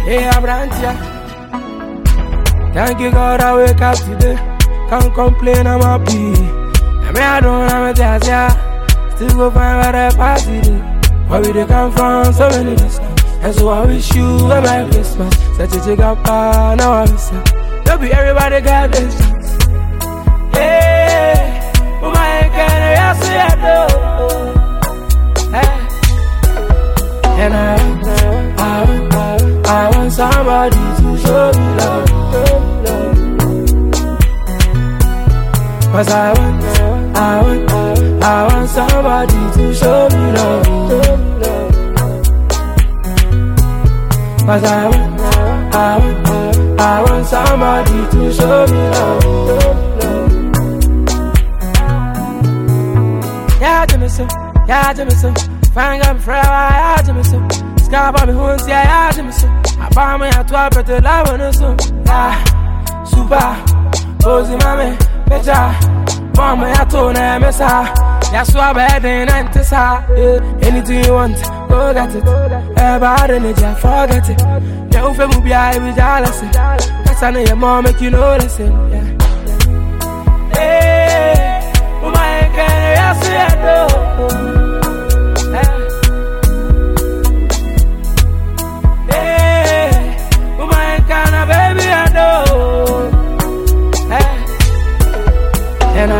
Hey, Abrantia. Thank you, God, I wake up today. Can't complain, I'm happy. I mean, I don't have a chance, yeah. Still go find where the party day. Where we they come from, so many distance. And so I wish you a Merry Christmas. Such a jig up, now I miss it. Don't be everybody got this chance. Yeah, but my kind of yes, I do. And I want somebody to show me love. Cause I want somebody to show me love. Cause I want somebody to show me love. Yeah, Jimmy, so fine, got me forever, yeah, Jimmy, so scar by me, who's yeah, Jimmy, so I buy me a 12, but the love on us, yeah, super, posing my man, better, mama, I told her, Messa, yeah, so I bet and anything you want, go get it, about energy, forget it, yeah, if it will be, I will jealous, that's I know your mom make you know, listen, yeah. Hey, oh my God, yes, I do. And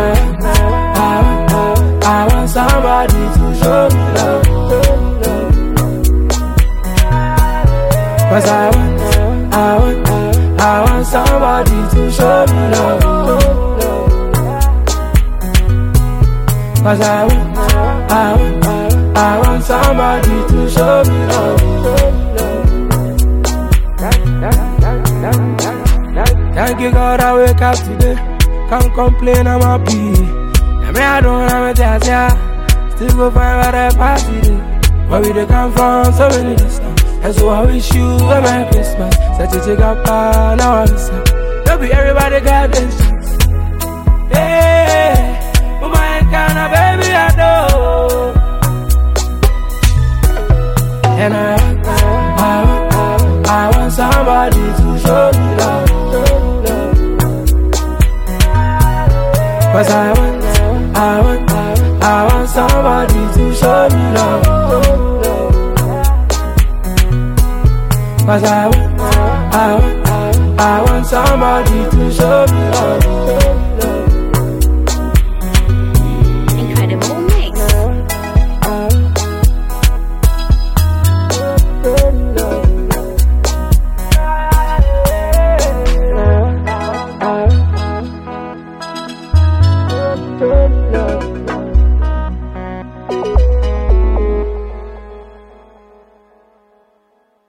I want somebody to show me love. Cause I want somebody to show me love. Cause I want somebody to show me love. Thank you, God, I wake up today. Can't complain, I'm happy. I mean, I don't have a chance, yeah. Still go find where the party day. Where we they come from, so many distance. And so I wish you a Merry Christmas. Such a jig up, now I miss it. Don't be everybody got this chance. Yeah, but my kind of baby, I know. And I want somebody to show me love. Cause I want somebody to show me love. Cause I want somebody to show me love. Incredible mix. No.